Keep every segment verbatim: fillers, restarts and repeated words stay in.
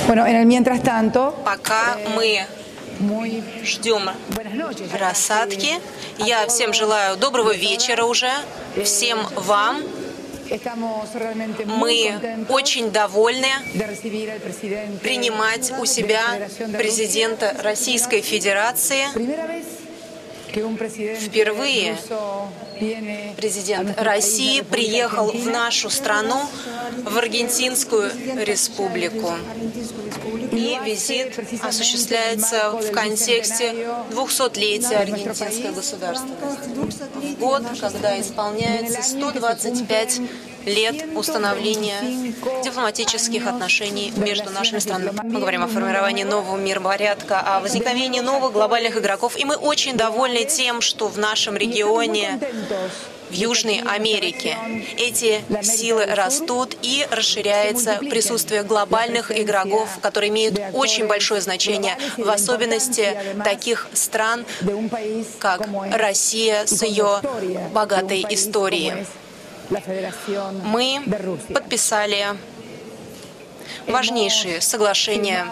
Bueno, en el mientras tanto, Пока мы ждем рассадки, я всем желаю доброго вечера уже, всем вам. Мы очень довольны принимать у себя президента Российской Федерации. Впервые президент России приехал в нашу страну, в Аргентинскую Республику. И визит осуществляется в контексте двухсотлетия аргентинской государственности. В год, когда исполняется сто двадцать пять лет установления дипломатических отношений между нашими странами. Мы говорим о формировании нового миропорядка, о возникновении новых глобальных игроков. И мы очень довольны тем, что в нашем регионе, в Южной Америке, эти силы растут и расширяется присутствие глобальных игроков, которые имеют очень большое значение, в особенности таких стран, как Россия с ее богатой историей. Мы подписали важнейшие соглашения.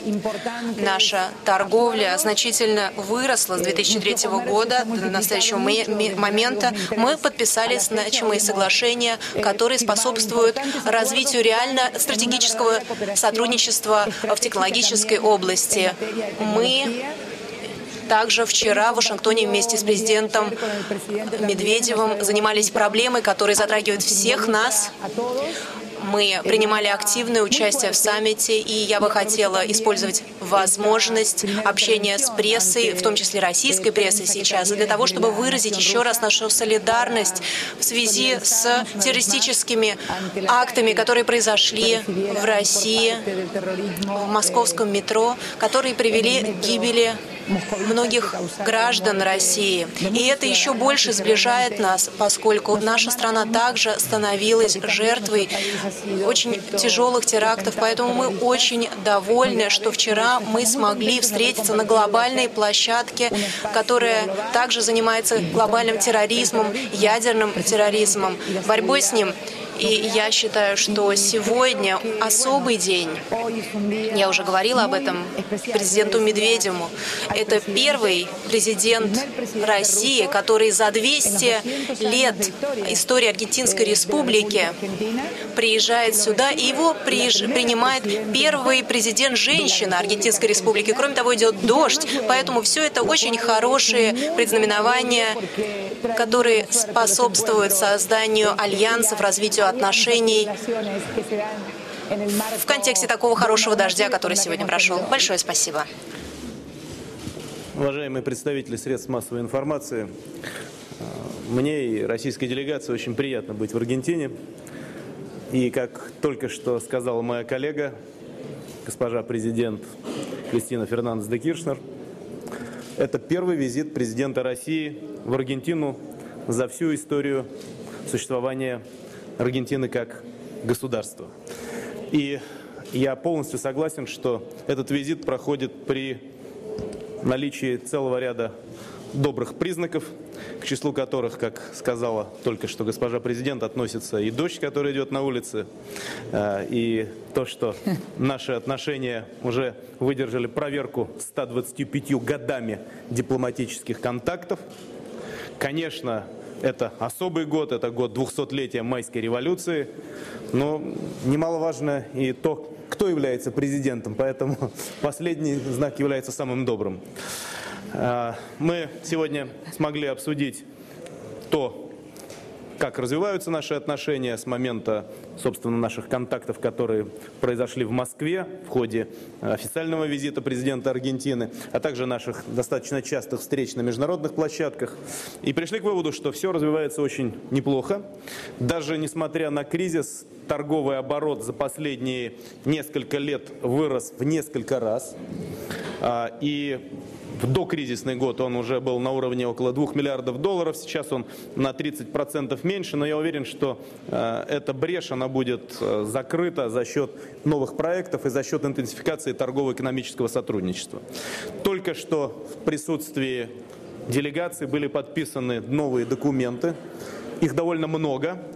Наша торговля значительно выросла с две тысячи третьего года до настоящего момента. Мы подписали значимые соглашения, которые способствуют развитию реально стратегического сотрудничества в технологической области. Мы Также вчера в Вашингтоне вместе с президентом Медведевым занимались проблемой, которые затрагивают всех нас. Мы принимали активное участие в саммите, и я бы хотела использовать возможность общения с прессой, в том числе российской прессой сейчас, для того, чтобы выразить еще раз нашу солидарность в связи с террористическими актами, которые произошли в России, в московском метро, которые привели к гибели многих граждан России. И это еще больше сближает нас, поскольку наша страна также становилась жертвой очень тяжелых терактов. Поэтому мы очень довольны, что вчера мы смогли встретиться на глобальной площадке, которая также занимается глобальным терроризмом, ядерным терроризмом, борьбой с ним. И я считаю, что сегодня особый день. Я уже говорила об этом президенту Медведеву. Это первый президент России, который за двести лет истории Аргентинской Республики приезжает сюда, и его принимает первый президент женщина Аргентинской Республики. Кроме того, идет дождь, поэтому все это очень хорошие предзнаменования, которые способствуют созданию альянсов, развитию отношений в контексте такого хорошего дождя, который сегодня прошел. Большое спасибо. Уважаемые представители средств массовой информации, мне и российской делегации очень приятно быть в Аргентине. И как только что сказала моя коллега, госпожа президент Кристина Фернандес де Киршнер, это первый визит президента России в Аргентину за всю историю существования Аргентины как государства. И я полностью согласен, что этот визит проходит при наличии целого ряда добрых признаков, к числу которых, как сказала только что госпожа президент, относится и дождь, который идет на улице, и то, что наши отношения уже выдержали проверку ста двадцатью пятью годами дипломатических контактов. Конечно, это особый год, это год двухсотлетия майской революции, но немаловажно и то, кто является президентом, поэтому последний знак является самым добрым. Мы сегодня смогли обсудить то, как развиваются наши отношения с момента, собственно, наших контактов, которые произошли в Москве в ходе официального визита президента Аргентины, а также наших достаточно частых встреч на международных площадках. И пришли к выводу, что все развивается очень неплохо. Даже несмотря на кризис, торговый оборот за последние несколько лет вырос в несколько раз. И в докризисный год он уже был на уровне около двух миллиардов долларов, сейчас он на тридцать процентов меньше, но я уверен, что э, эта брешь она будет э, закрыта за счет новых проектов и за счет интенсификации торгово-экономического сотрудничества. Только что в присутствии делегации были подписаны новые документы, их довольно много.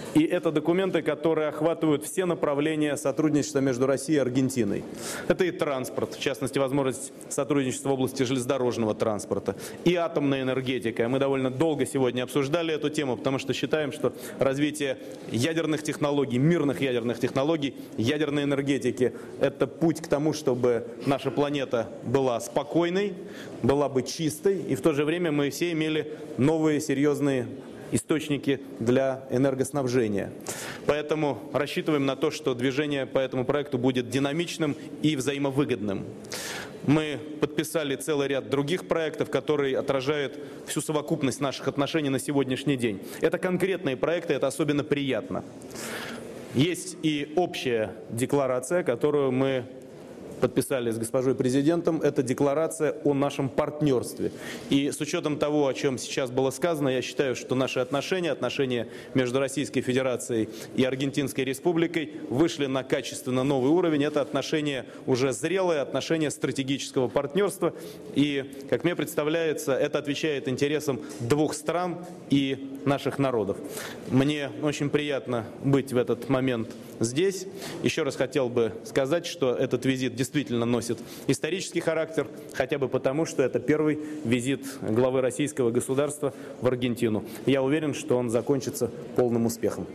И это документы, которые охватывают все направления сотрудничества между Россией и Аргентиной. Это и транспорт, в частности, возможность сотрудничества в области железнодорожного транспорта, и атомная энергетика. Мы довольно долго сегодня обсуждали эту тему, потому что считаем, что развитие ядерных технологий, мирных ядерных технологий, ядерной энергетики – это путь к тому, чтобы наша планета была спокойной, была бы чистой, и в то же время мы все имели новые серьезные источники для энергоснабжения. Поэтому рассчитываем на то, что движение по этому проекту будет динамичным и взаимовыгодным. Мы подписали целый ряд других проектов, которые отражают всю совокупность наших отношений на сегодняшний день. Это конкретные проекты, это особенно приятно. Есть и общая декларация, которую мы подписали с госпожой президентом, это декларация о нашем партнерстве. И с учетом того, о чем сейчас было сказано, я считаю, что наши отношения, отношения между Российской Федерацией и Аргентинской Республикой вышли на качественно новый уровень. Это отношения уже зрелые, отношения стратегического партнерства. И, как мне представляется, это отвечает интересам двух стран и наших народов. Мне очень приятно быть в этот момент здесь. Еще раз хотел бы сказать, что этот визит действительно носит исторический характер, хотя бы потому, что это первый визит главы российского государства в Аргентину. Я уверен, что он закончится полным успехом.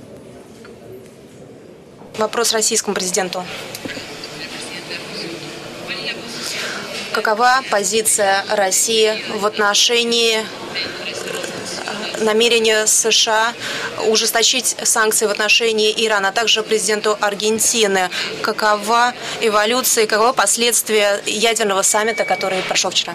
Вопрос российскому президенту. Какова позиция России в отношении намерения США ужесточить санкции в отношении Ирана, а также президенту Аргентины? Какова эволюция и каковы последствия ядерного саммита, который прошел вчера?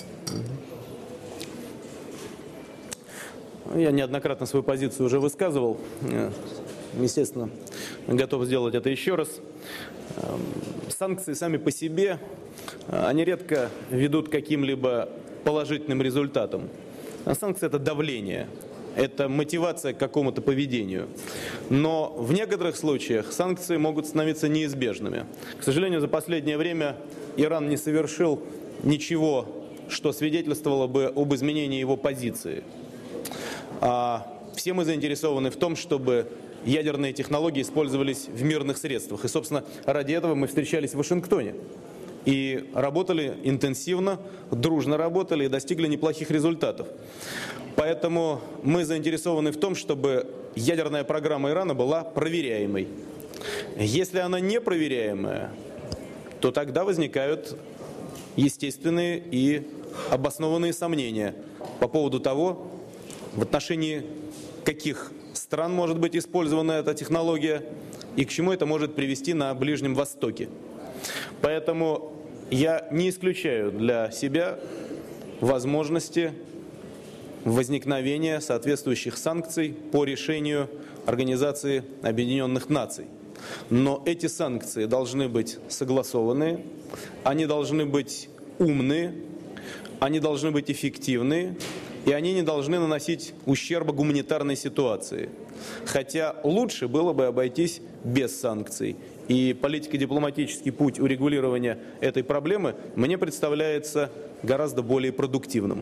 Я неоднократно свою позицию уже высказывал. Естественно, готов сделать это еще раз. Санкции сами по себе, они редко ведут к каким-либо положительным результатам. А санкции – это давление, это мотивация к какому-то поведению. Но в некоторых случаях санкции могут становиться неизбежными. К сожалению, за последнее время Иран не совершил ничего, что свидетельствовало бы об изменении его позиции. А все мы заинтересованы в том, чтобы ядерные технологии использовались в мирных средствах. И, собственно, ради этого мы встречались в Вашингтоне. И работали интенсивно, дружно работали и достигли неплохих результатов. Поэтому мы заинтересованы в том, чтобы ядерная программа Ирана была проверяемой. Если она не проверяемая, то тогда возникают естественные и обоснованные сомнения по поводу того, в отношении каких стран может быть использована эта технология и к чему это может привести на Ближнем Востоке. Поэтому я не исключаю для себя возможности возникновения соответствующих санкций по решению Организации Объединенных Наций. Но эти санкции должны быть согласованные, они должны быть умные, они должны быть эффективные, и они не должны наносить ущерба гуманитарной ситуации. Хотя лучше было бы обойтись без санкций. И политико-дипломатический путь урегулирования этой проблемы мне представляется гораздо более продуктивным.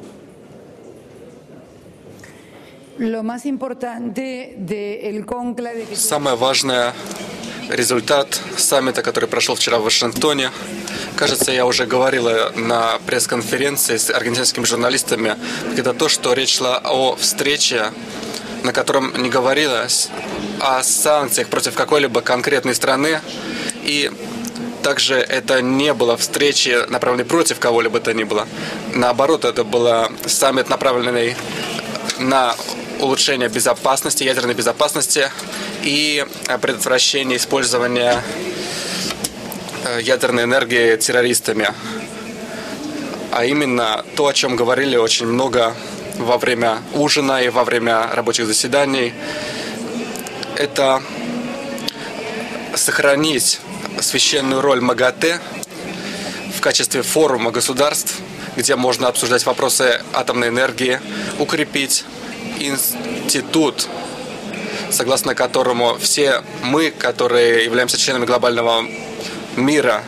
Самое важное результат саммита, который прошел вчера в Вашингтоне. Кажется, я уже говорила на пресс-конференции с аргентинскими журналистами, это то, что речь шла о встрече, на котором не говорилось о санкциях против какой-либо конкретной страны, и также это не было встречи, направленной против кого-либо то ни было. Наоборот, это был саммит, направленный на улучшение безопасности, ядерной безопасности и предотвращение использования ядерной энергии террористами. А именно то, о чем говорили очень много во время ужина и во время рабочих заседаний, это сохранить священную роль МАГАТЭ в качестве форума государств, где можно обсуждать вопросы атомной энергии, укрепить институт, согласно которому все мы, которые являемся членами глобального мира,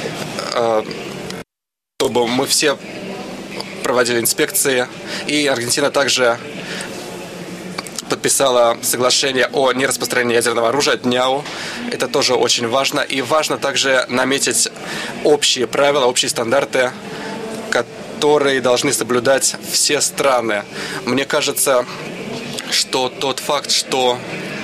чтобы мы все проводили инспекции. И Аргентина также подписала соглашение о нераспространении ядерного оружия, ДНЯУ. Это тоже очень важно. И важно также наметить общие правила, общие стандарты, которые должны соблюдать все страны. Мне кажется, что тот факт, что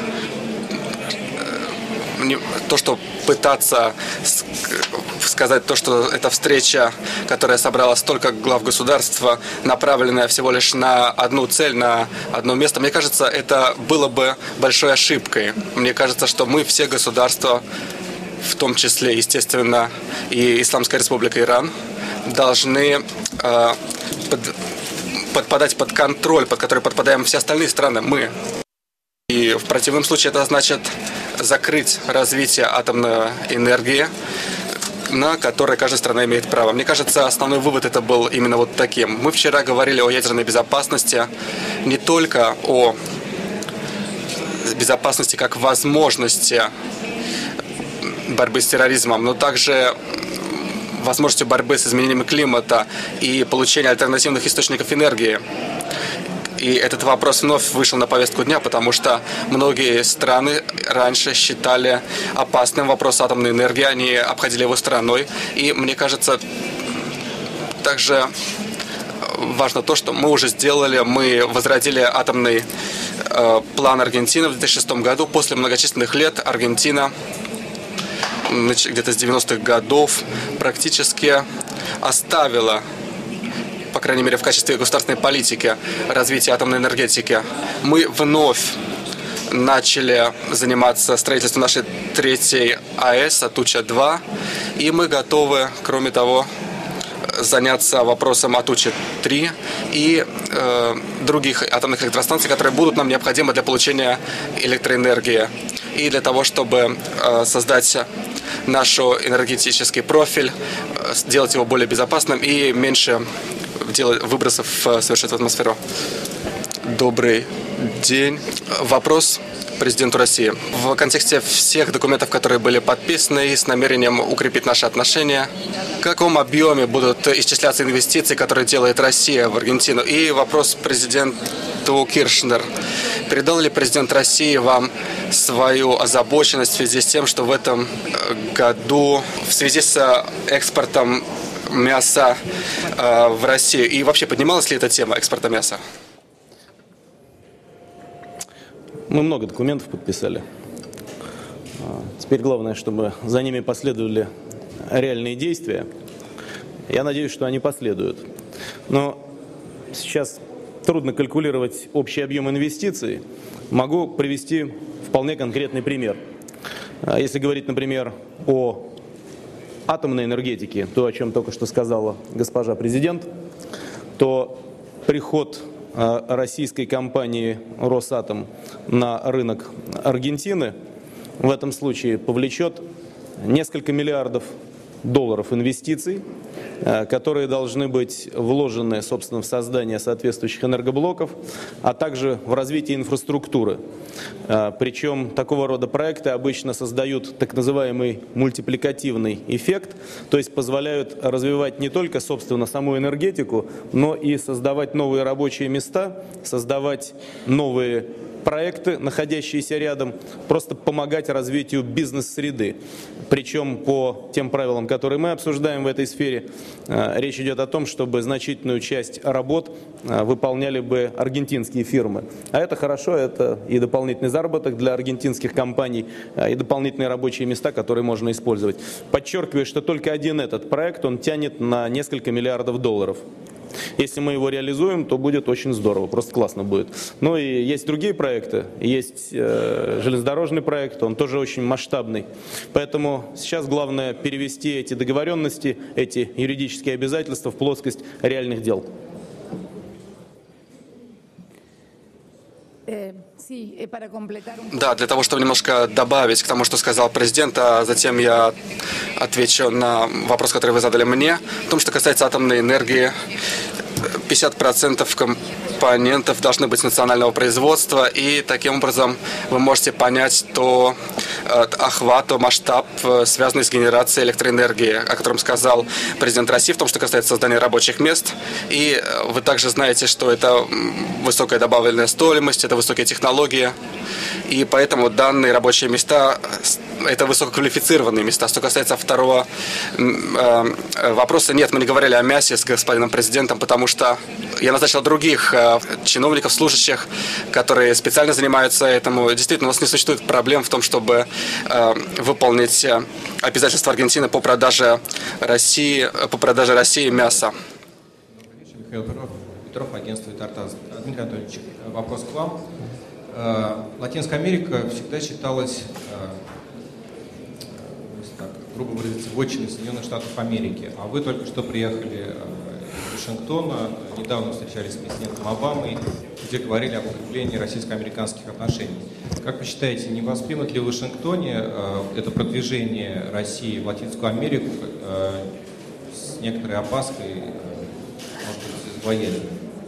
то, что пытаться сказать то, что эта встреча, которая собрала столько глав государства, направленная всего лишь на одну цель, на одно место, мне кажется, это было бы большой ошибкой. Мне кажется, что мы все государства, в том числе, естественно, и Исламская Республика Иран, должны э, под, подпадать под контроль, под который подпадаем все остальные страны, мы. И в противном случае это значит закрыть развитие атомной энергии, на которое каждая страна имеет право. Мне кажется, основной вывод это был именно вот таким. Мы вчера говорили о ядерной безопасности, не только о безопасности как возможности борьбы с терроризмом, но также возможностью борьбы с изменением климата и получения альтернативных источников энергии. И этот вопрос вновь вышел на повестку дня, потому что многие страны раньше считали опасным вопрос атомной энергии, они обходили его стороной. И мне кажется, также важно то, что мы уже сделали, мы возродили атомный э, план Аргентины в две тысячи шестом году. После многочисленных лет Аргентина где-то с девяностых годов практически оставила, по крайней мере, в качестве государственной политики развития атомной энергетики. Мы вновь начали заниматься строительством нашей третьей АЭС, Атуча-два, и мы готовы, кроме того, заняться вопросом Атучи-три и э, других атомных электростанций, которые будут нам необходимы для получения электроэнергии и для того, чтобы э, создать наш энергетический профиль, э, сделать его более безопасным и меньше делать выбросов совершать в атмосферу. Добрый день. Вопрос президенту России. В контексте всех документов, которые были подписаны и с намерением укрепить наши отношения, в каком объеме будут исчисляться инвестиции, которые делает Россия в Аргентину? И вопрос президенту Киршнер. Передал ли президент России вам свою озабоченность в связи с тем, что в этом году в связи с экспортом мяса э, в Россию? И вообще поднималась ли эта тема экспорта мяса? Мы много документов подписали. Теперь главное, чтобы за ними последовали реальные действия. Я надеюсь, что они последуют. Но сейчас трудно калькулировать общий объем инвестиций. Могу привести вполне конкретный пример. Если говорить, например, о атомной энергетике, то, о чем только что сказала госпожа президент, то приход российской компании «Росатом» на рынок Аргентины в этом случае повлечет несколько миллиардов долларов инвестиций, которые должны быть вложены, собственно, в создание соответствующих энергоблоков, а также в развитие инфраструктуры. Причем такого рода проекты обычно создают так называемый мультипликативный эффект, то есть позволяют развивать не только, собственно, саму энергетику, но и создавать новые рабочие места, создавать новые проекты, находящиеся рядом, просто помогать развитию бизнес-среды. Причем по тем правилам, которые мы обсуждаем в этой сфере, речь идет о том, чтобы значительную часть работ выполняли бы аргентинские фирмы. А это хорошо, это и дополнительный заработок для аргентинских компаний, и дополнительные рабочие места, которые можно использовать. Подчеркиваю, что только один этот проект, он тянет на несколько миллиардов долларов. Если мы его реализуем, то будет очень здорово, просто классно будет. Ну и есть другие проекты, есть э, железнодорожный проект, он тоже очень масштабный. Поэтому сейчас главное перевести эти договоренности, эти юридические обязательства в плоскость реальных дел. Да, для того, чтобы немножко добавить к тому, что сказал президент, а затем я отвечу на вопрос, который вы задали мне. В том, что касается атомной энергии, пятьдесят процентов компонентов должны быть национального производства, и таким образом вы можете понять то охват, масштаб, связанный с генерацией электроэнергии, о котором сказал президент России, в том, что касается создания рабочих мест. И вы также знаете, что это высокая добавленная стоимость, это высокие технологии. И поэтому данные рабочие места – это высококвалифицированные места. Что касается второго вопроса, нет, мы не говорили о мясе с господином президентом, потому что я назначил других чиновников, служащих, которые специально занимаются этому. Действительно, у нас не существует проблем в том, чтобы выполнить обязательства Аргентины по продаже России, по продаже России мяса. Михаил Петров, агентство «Тартас». Дмитрий Анатольевич, вопрос к вам. Латинская Америка всегда считалась, так, грубо выразиться, вотчиной Соединенных Штатов Америки. А вы только что приехали из Вашингтона, недавно встречались с президентом Обамой, где говорили об укреплении российско-американских отношений. Как вы считаете, не воспримут ли в Вашингтоне это продвижение России в Латинскую Америку с некоторой опаской, может быть, с боязнью?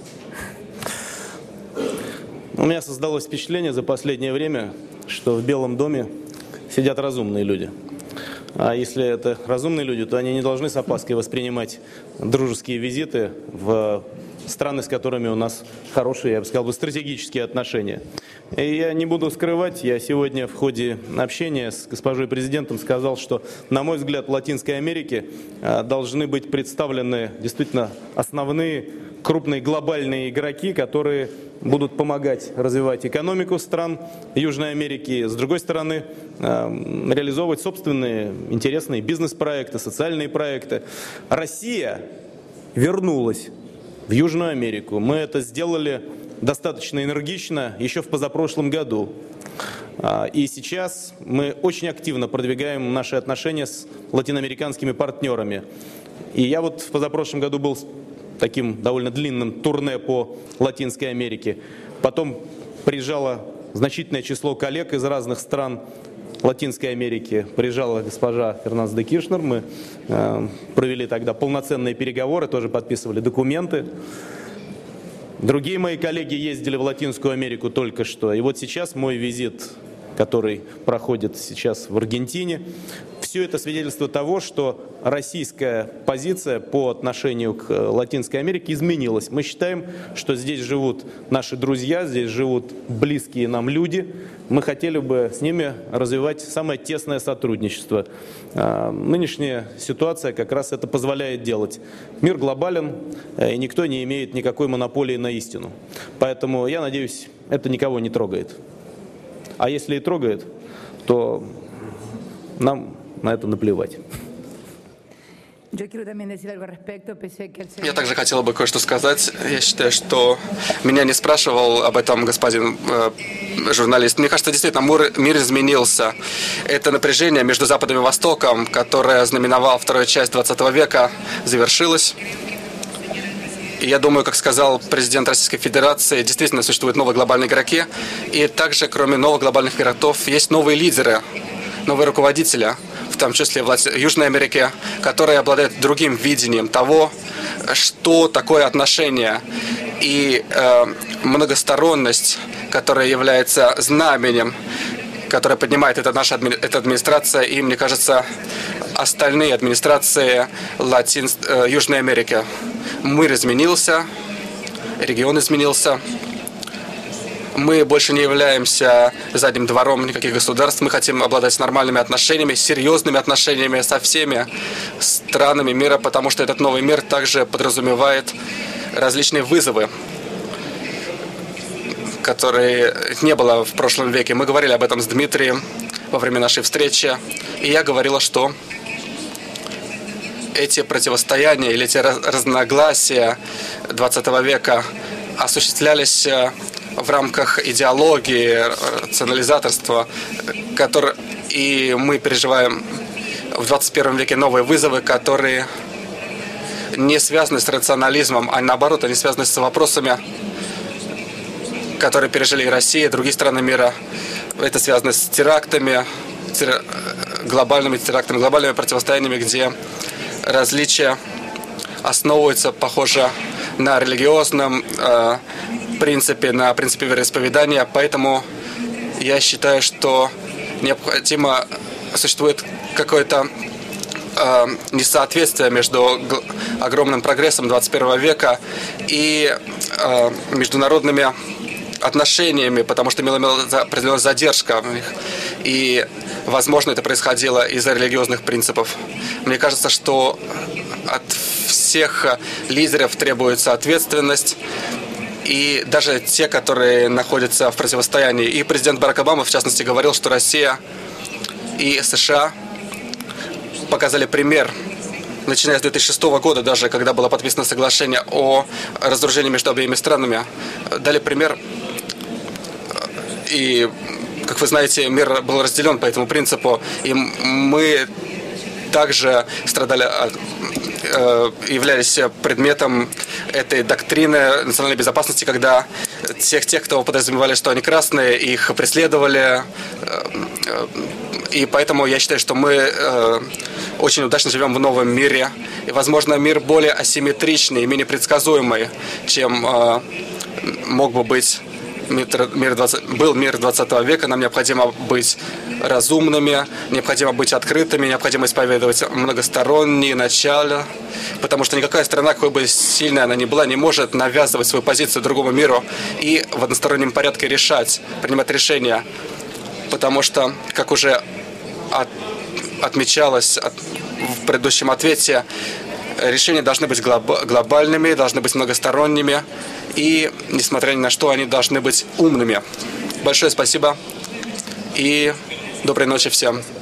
У меня создалось впечатление за последнее время, что в Белом доме сидят разумные люди. А если это разумные люди, то они не должны с опаской воспринимать дружеские визиты в страны, с которыми у нас хорошие, я бы сказал, стратегические отношения. И я не буду скрывать, я сегодня в ходе общения с госпожой президентом сказал, что, на мой взгляд, в Латинской Америке должны быть представлены действительно основные крупные глобальные игроки, которые будут помогать развивать экономику стран Южной Америки, с другой стороны, реализовывать собственные интересные бизнес-проекты, социальные проекты. Россия вернулась в Южную Америку. Мы это сделали достаточно энергично еще в позапрошлом году. И сейчас мы очень активно продвигаем наши отношения с латиноамериканскими партнерами. И я вот в позапрошлом году был таким довольно длинным турне по Латинской Америке. Потом приезжало значительное число коллег из разных стран Латинской Америки. Приезжала госпожа Фернандес де Киршнер. Мы э, провели тогда полноценные переговоры, тоже подписывали документы. Другие мои коллеги ездили в Латинскую Америку только что. И вот сейчас мой визит, который проходит сейчас в Аргентине, все это свидетельство того, что российская позиция по отношению к Латинской Америке изменилась. Мы считаем, что здесь живут наши друзья, здесь живут близкие нам люди. Мы хотели бы с ними развивать самое тесное сотрудничество. Нынешняя ситуация как раз это позволяет делать. Мир глобален, и никто не имеет никакой монополии на истину. Поэтому, я надеюсь, это никого не трогает. А если и трогает, то нам на это наплевать. Я также хотела бы кое-что сказать. Я считаю, что меня не спрашивал об этом господин э, журналист. Мне кажется, действительно, мир изменился. Это напряжение между Западом и Востоком, которое знаменовало вторую часть двадцатого века, завершилось. И я думаю, как сказал президент Российской Федерации, действительно существуют новые глобальные игроки. И также, кроме новых глобальных игроков, есть новые лидеры, новые руководители, в том числе в Южной Америке, которые обладают другим видением того, что такое отношение. И э, многосторонность, которая является знаменем, которое поднимает эта наша адми... эта администрация, и, мне кажется, остальные администрации Латин... э, Южной Америки. Мир изменился, регион изменился. Мы больше не являемся задним двором никаких государств. Мы хотим обладать нормальными отношениями, серьезными отношениями со всеми странами мира, потому что этот новый мир также подразумевает различные вызовы, которые не было в прошлом веке. Мы говорили об этом с Дмитрием во время нашей встречи, и я говорила, что эти противостояния или эти разногласия двадцатого века осуществлялись в рамках идеологии, рационализаторства, который... и мы переживаем в двадцать первом веке новые вызовы, которые не связаны с рационализмом, а наоборот, они связаны с вопросами, которые пережили и Россия, и другие страны мира. Это связано с терактами, тер... глобальными терактами, глобальными противостояниями, где различия основываются, похоже, на религиозном э, принципе, на принципе вероисповедания. Поэтому я считаю, что необходимо, существует какое-то э, несоответствие между огромным прогрессом двадцать первого века и э, международными отношениями, потому что имела определенная задержка в них. И, возможно, это происходило из-за религиозных принципов. Мне кажется, что от всех лидеров требуется ответственность, и даже те, которые находятся в противостоянии. И президент Барак Обама, в частности, говорил, что Россия и США показали пример, начиная с две тысячи шестого года, даже когда было подписано соглашение о разоружении между обеими странами, дали пример. И, как вы знаете, мир был разделен по этому принципу, и мы также страдали, являлись предметом этой доктрины национальной безопасности, когда всех тех, кто подразумевали, что они красные, их преследовали. И поэтому я считаю, что мы очень удачно живем в новом мире. И, возможно, мир более асимметричный и менее предсказуемый, чем мог бы быть мир двадцать, был мир двадцатого века. Нам необходимо быть разумными, необходимо быть открытыми, необходимо исповедовать многосторонние начала, потому что никакая страна, какой бы сильной она ни была, не может навязывать свою позицию другому миру и в одностороннем порядке решать, принимать решения, потому что, как уже от, отмечалось от, в предыдущем ответе, решения должны быть глоб, глобальными, должны быть многосторонними, и, несмотря ни на что, они должны быть умными. Большое спасибо и доброй ночи всем.